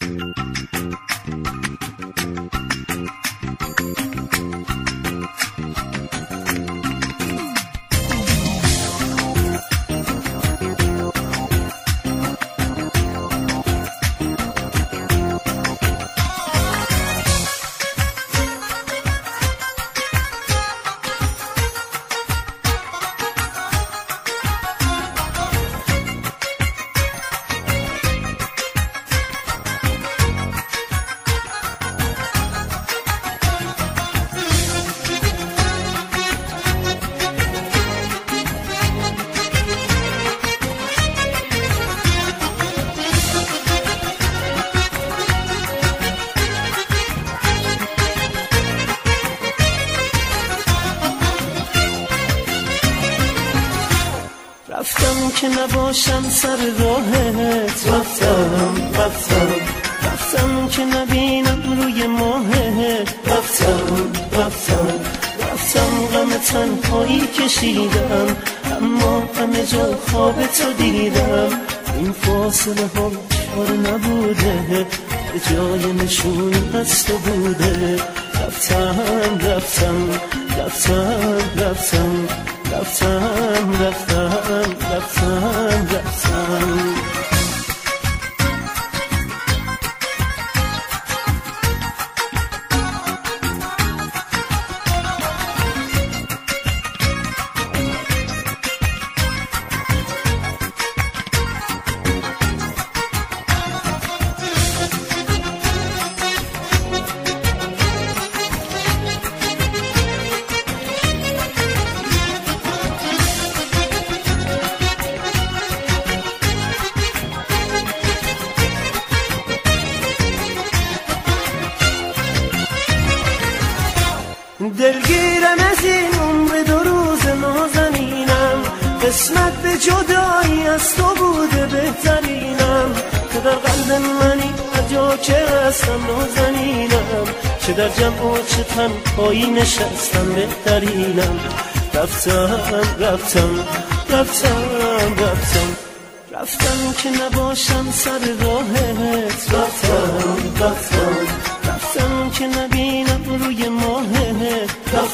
رفتم که نباشم سر راهت، رفتم که نبینم روی ماهت، رفتم غم تنهایی کشیدم، اما همه جا خواب تو دیدم. این فاصله ها چاره نبوده، به جای نشون از تو بوده. رفتم دلگیرم از این عمر 2 روز نازنینم، قسمت به جدایی از تو بوده بهترینم. تو در قلب منی از جا که هستم نازنینم، چه در جمع و چه تنهایی نشستم بهترینم. رفتم که نباشم سر راهت، رفتم که نبینم روی ماهت،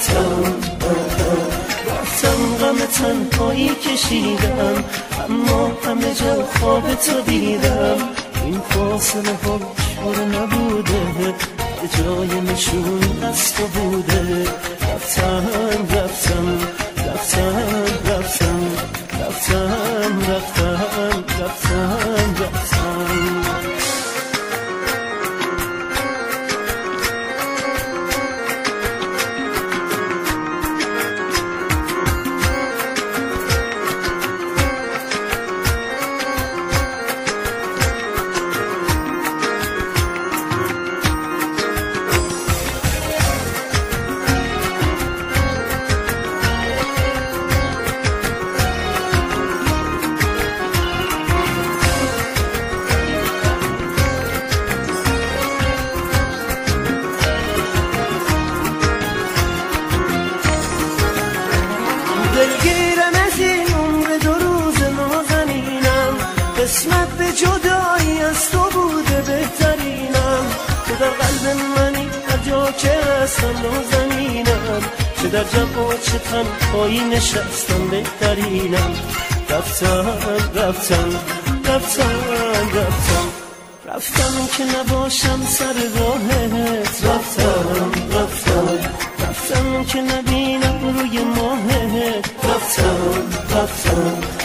رفتم غم تنهایی کشیدم، اما همه جا خواب تو دیدم. این فاصله ها چاره نبوده، به جای نشون از تو بوده. رفتم دلگیرم از این عمر 2 روز نازنینم، قسمت به جدایی از تو بوده بهترینم. تو در قلب منی هر جا که هستم نازنینم، چه در جمع و چه تنهایی نشستم بهترینم. رفتم که نباشم سر راهت، رفتم که نبینم روی ماهت، رفتم